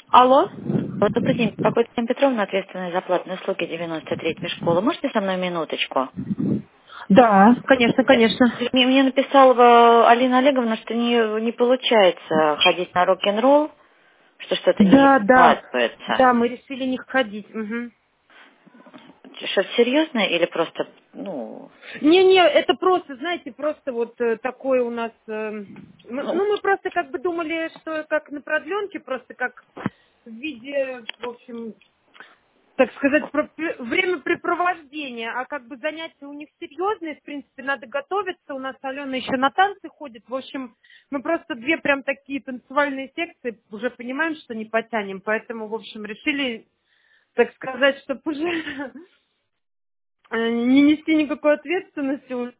Алло? Вот, добрый день. Беспокоит Елена Петровна, ответственная за платные услуги 93-й школы. Можете со мной минуточку? Да, конечно, конечно. Мне написала Алина Олеговна, что не получается ходить на рок-н-ролл, что что-то не Да, да. складывается. Да, мы решили не ходить. Мгм. Что-то серьезное или просто, ну, Не-не, это просто, знаете, просто вот такое у нас... ну, мы просто как бы думали, что как на продленке, просто как в виде, в общем, так сказать, времяпрепровождения, а как бы занятия у них серьезные, в принципе, надо готовиться, у нас Алена еще на танцы ходит, в общем, мы просто две прям такие танцевальные секции уже понимаем, что не потянем, поэтому, в общем, решили, так сказать, чтобы уже не нести никакой ответственности,